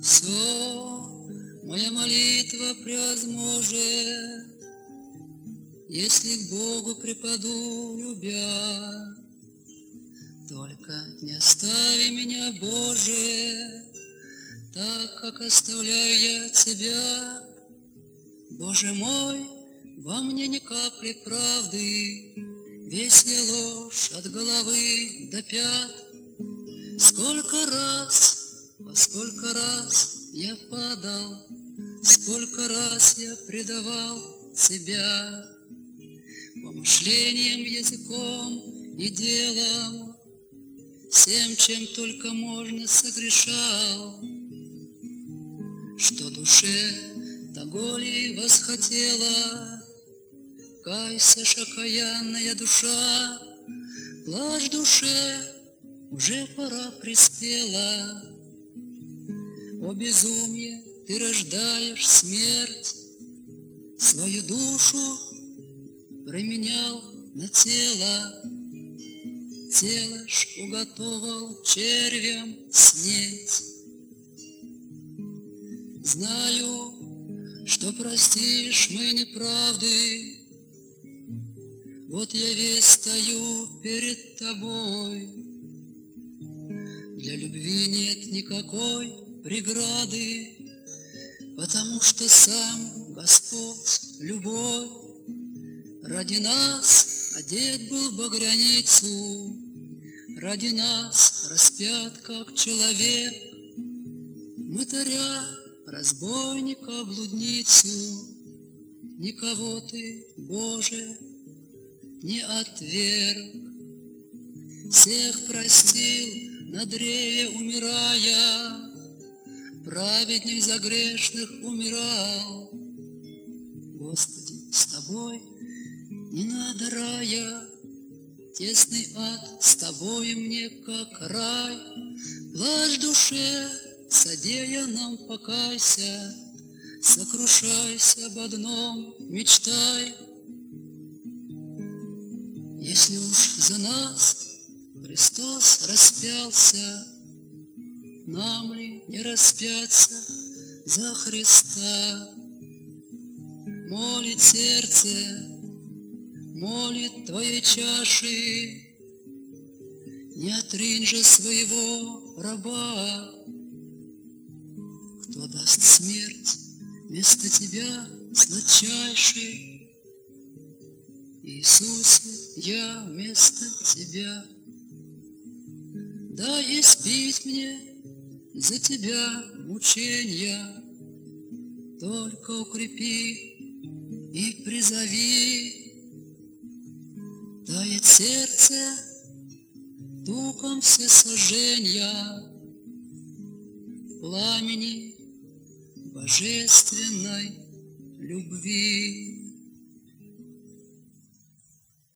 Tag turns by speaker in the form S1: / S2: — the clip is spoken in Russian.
S1: Все, моя молитва превозможет, если к Богу припаду, любя. Только не остави меня, Боже, так, как оставляю я Тебя. Боже мой, во мне ни капли правды, весь я ложь от головы до пят. Во сколько раз я падал, сколько раз я предавал себя помышлением, языком и делом, всем, чем только можно, согрешал. Что душе того ли восхотела, кайся ж, окаянная душа, плачь душе, уже пора приспела. О безумие, ты рождаешь смерть, свою душу променял на тело, тело ж уготовал червям снеть. Знаю, что простишь мои неправды, вот я весь стою перед тобой. Для любви нет никакой преграды, потому что сам Господь любовь ради нас одет был в багряницу, ради нас распят как человек, мытаря, разбойника, блудницу. Никого ты, Боже, не отверг, всех простил на древе умирая, праведник за грешных умирал. Господи, с Тобой не надо рая, тесный ад с Тобою мне как рай. Плачь душе, содея нам покайся, сокрушайся об одном, мечтай. Если уж за нас Христос распялся, нам ли не распяться за Христа? Молит сердце, молит Твоей чаши, не отринь же своего раба. Кто даст смерть вместо Тебя, сладчайший? Иисусе, я вместо Тебя. Дай испить мне за Тебя мученья, только укрепи и призови. Тает сердце духом все сожжения, в пламени божественной любви.